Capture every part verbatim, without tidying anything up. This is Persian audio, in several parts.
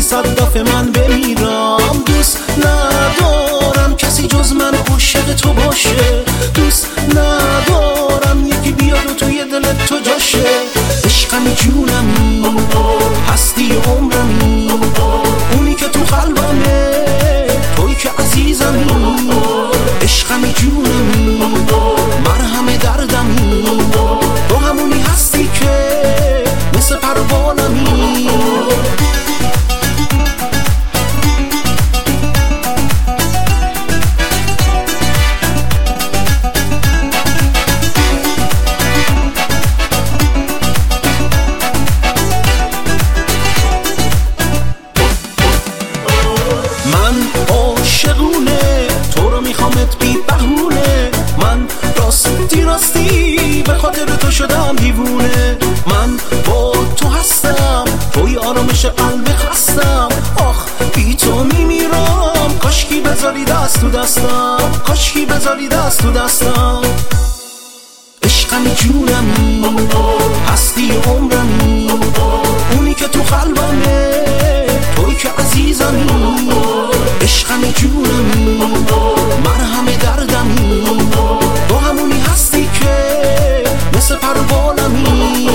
صدف من بمیرم. دوست ندارم کسی جز من عاشق تو باشه، دوست ندارم یکی بیاد و توی دلت تو جاشه. عشقمی جونمی، هستی عمرمی، اونی که تو قلبمه، توی که عزیزمی. عشقمی جونمی، مرهم دردمی، تو همونی هستی که مثل پروانمی. من عاشقونه تو رو میخوامت بی بهونه، من راستی راستی به خاطر تو شدم دیوونه. من با تو هستم، توی آرامش قلب خستم. آخ بی تو میمیرم، کاشکی بذاری دست تو دستم، کاشکی بذاری دست تو دستم. عشقمی جونمی، هستی عمرمی، اونی که تو قلبمه، توی که عزیزمی. عشقمی جونمی، مرهم دردمی، تو همونی هستی که مثل پروانمی.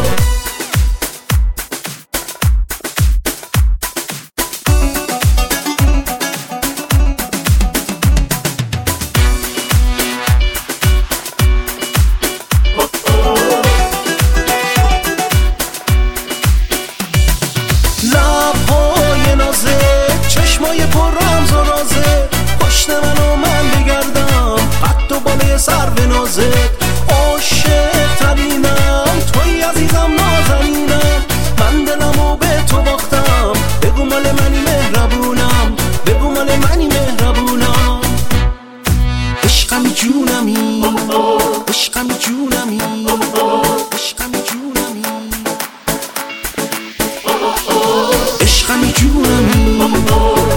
لبهای نازه، چشمای پر رمز و رازه، پشت منو من بگردم قد و باله سر به نازت. عاشق ترینم توی عزیزم نازنینم، من دلمو به تو باختم، بگو مال منی مهربونم، بگو مال منی مهربونم. عشقمی جونمی، عشقمی جونمی، عشقمی جونمی، عشقمی جونمی،